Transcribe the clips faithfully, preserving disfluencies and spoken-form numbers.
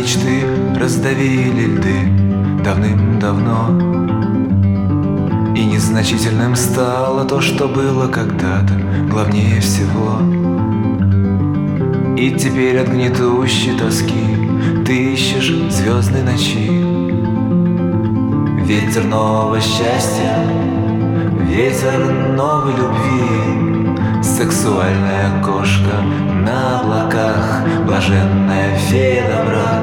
мечты раздавили льды давным-давно. И незначительным стало то, что было когда-то главнее всего. И теперь от гнетущей тоски ты ищешь звездной ночи. Ветер нового счастья, ветер новой любви, сексуальная кошка на облаках, блаженная фея добра.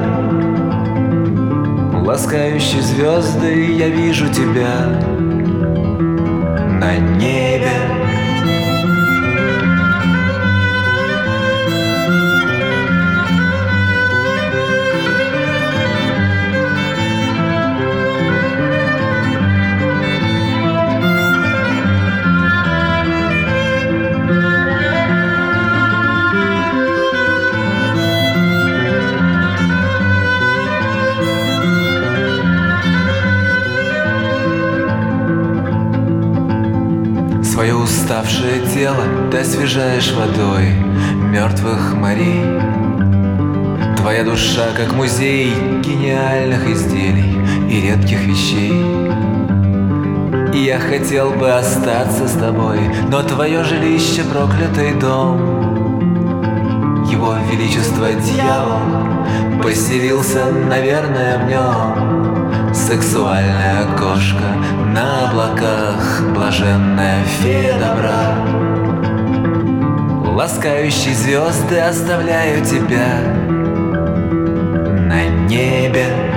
Ласкающие звезды, я вижу тебя на небе. Свое уставшее тело ты освежаешь водой мертвых морей. Твоя душа как музей гениальных изделий и редких вещей. И я хотел бы остаться с тобой, но твое жилище проклятый дом. Его величество дьявол поселился, наверное, в нем. Сексуальная кошка на облаках, блаженная фея добра. Ласкающие звезды, оставляю тебя на небе.